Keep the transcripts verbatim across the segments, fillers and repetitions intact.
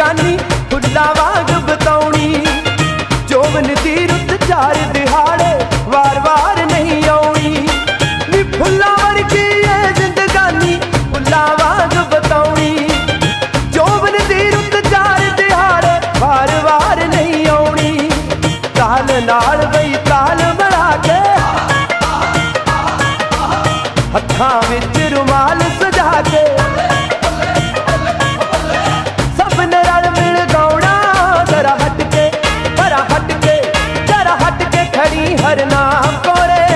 ਜ਼ਿੰਦਗਾਨੀ ਫੁੱਲਾਂ ਵਾਂਗ ਬਤਾਉਣੀ। ਜੋਬਨ ਦੀ ਰੁੱਤ ਚਾਰ ਦਿਹਾੜੇ ਵਾਰ ਵਾਰ ਨਹੀਂ ਆਉਣੀ। ਨੀ ਫੁੱਲਾਂ ਵਰਗੀ ਏ ਜ਼ਿੰਦਗਾਨੀ ਫੁੱਲਾਂ ਵਾਂਗ ਬਤਾਉਣੀ। ਜੋਬਨ ਦੀ ਰੁੱਤ ਚਾਰ ਦਿਹਾੜੇ ਵਾਰ ਵਾਰ ਨਹੀਂ ਆਉਣੀ। ਤਾਲ ਨਾਲ ਬਈ ਤਾਲ ਬਣਾ ਕੇ ਹੱਥਾਂ ਵਿੱਚ ਰੁਮਾਲ ਸਜਾ ਕੇ ਸਭ ਨੇ ਰਲ ਮਿਲ ਗਾਉਣਾ। ਜ਼ਰਾ ਹਟ ਕੇ ਜ਼ਰਾ ਹਟ ਕੇ ਜ਼ਰਾ ਹਟ ਕੇ ਖੜੀ ਹਰਨਾਮ ਕੋਰੇ।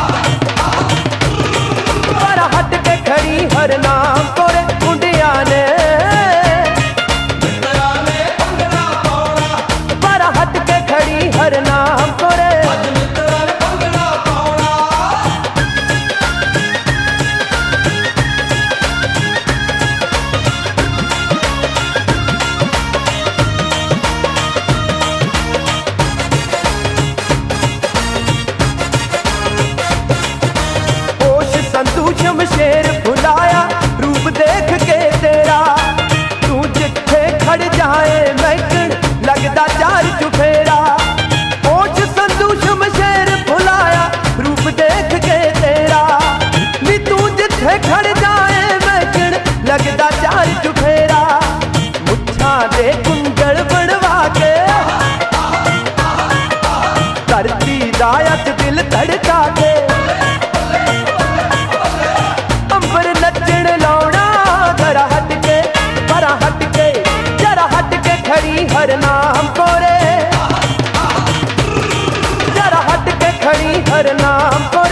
ਜ਼ਰਾ ਹਟ ਕੇ ਖੜੀ ਹਰਨਾਮ ਕੋਰੇ। ਮੁੰਡਿਆਂ ਨੇ ਜ਼ਰਾ ਹਟ ਕੇ ਖੜੀ ਹਰਨਾਮ ਕੋਰੇ। ਸ਼ਮਸ਼ੇਰ ਫੁਲਾਇਆ ਰੂਪ ਦੇਖ ਕੇ ਤੇਰਾ। ਤੂੰ ਜਿੱਥੇ ਖੜ ਜਾਏ ਮਹਿਕਣ ਲੱਗਦਾ ਚਾਰ ਚੁਫੇਰਾ। ਹੋਸ਼ ਸੰਧੂ ਸ਼ਮਸ਼ੇਰ ਫੁਲਾਇਆ ਰੂਪ ਦੇਖ ਕੇ ਤੇਰਾ। ਨੀ ਤੂੰ ਜਿੱਥੇ ਖੜ ਜਾਏ ਮਹਿਕਣ ਲੱਗਦਾ ਚਾਰ ਚੁਫੇਰਾ। ਮੁੱਛਾਂ ਦੇ ਕੁੰਡਲ ਬਣਵਾ ਕੇ ਧਰਤੀ ਦਾ ਅੱਜ ਦਿਲ ਧੜਕਾ ਕੇ ਅੰਬਰ ਨੱਚਣ ਲਾਉਣਾ। ਜ਼ਰਾ ਹਟ ਕੇ ਜ਼ਰਾ ਹਟ ਕੇ ਜ਼ਰਾ ਹਟ ਕੇ ਖੜੀ ਹਰਨਾਮ ਕੋਰੇ। ਜ਼ਰਾ ਹਟ ਕੇ ਖੜੀ ਹਰਨਾਮ ਕੋਰੇ।